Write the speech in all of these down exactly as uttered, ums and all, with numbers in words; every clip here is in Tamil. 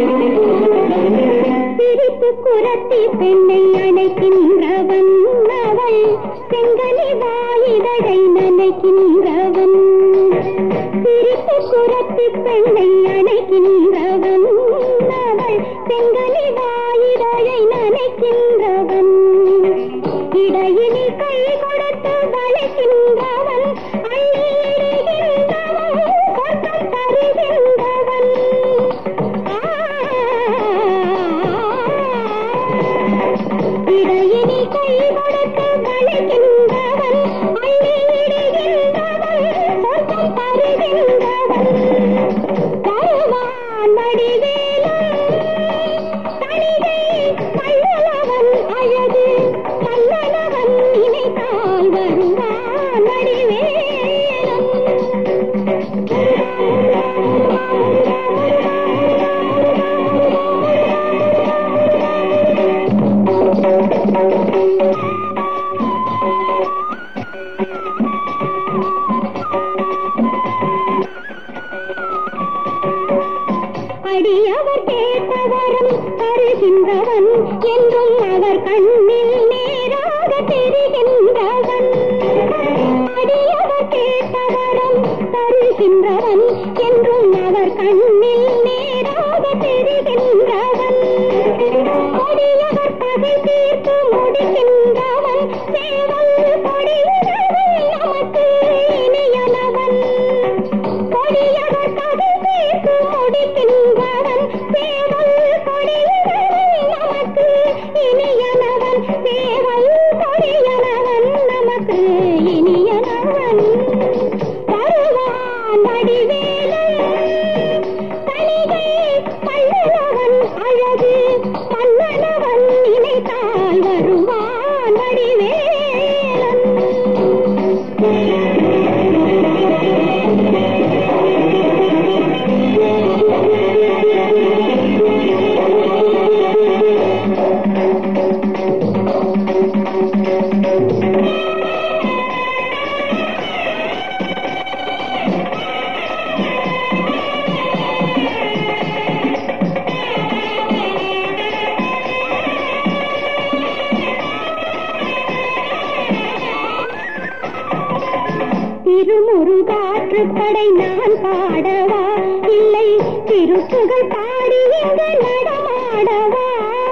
சிரிப்பு குரத்தி பெண்ணை அணைக்கின்றவன் அவள் செங்கனி வாயிதழை நனைக்கின்றவன். சிரிப்பு குரத்தி பெண்ணை அணைக்கின்றவன் அவள் செங்கனி வாயிதழை நனைக்கின்றவன். இடையினில் கை கொடுத்து வளைக்கின்றவன் அள்ளிடுகின்றவன் சொர்க்கம் தருகின்றவன். இடையினில் கை கொடுத்து வளைக்கின்றவன் அள்ளிடுகின்றவன் சொர்க்கம் தருகின்றவன். வருவான் வடிவேலன் தணிகை மல்லவன் அழகு மல்லவன் நினைத்தால் வருவான் வடிவேலன். அடியவர் கேட்டவரும் தருகின்றவன் என்றும் அவர் கண்ணில் நேராக தெரிகின்றவன். அடியவர் கேட்டவரும் தருகின்றவன் என்றும் அவர் கண்ணில் நேராக தெரிகின்றவன். அடியவர் பகை தீர்த்து முடிக்கின்றவன் சேவல் கொடியவன் நமக்கு இனியனவன். கொடியவர் பகை தீர்த்து முடிக்கின்றவன் சேவல் கொடியவன் நமக்கு இனியனவன். சேவல் கொடியவன் நமக்கு இனியனவன். வருவான் வடிவேலன் தணிகை மல்லவன் அழகு மல்லவன் நினைத்தால் வருவான் வடிவேலன். திருமுருகாற்று படை நான் பாடவா இல்லை திருப்புகழ் பாடி இங்கு நடமாடவா?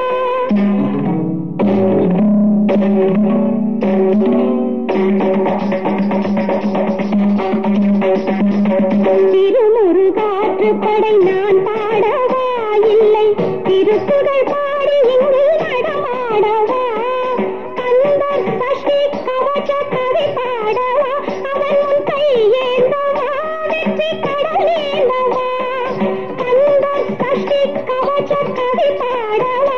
திருமுருகாற்று படை நான் பாடவா இல்லை திருப்புகழ் பாடி இங்கு நடமாடவா? கந்தர் சஷ்டி கவச கவி பாடவா அவன் உன் கையேந்தவா வெற்றி கடலேந்தவா? கந்தர் சஷ்டி கவச கவி பாடவா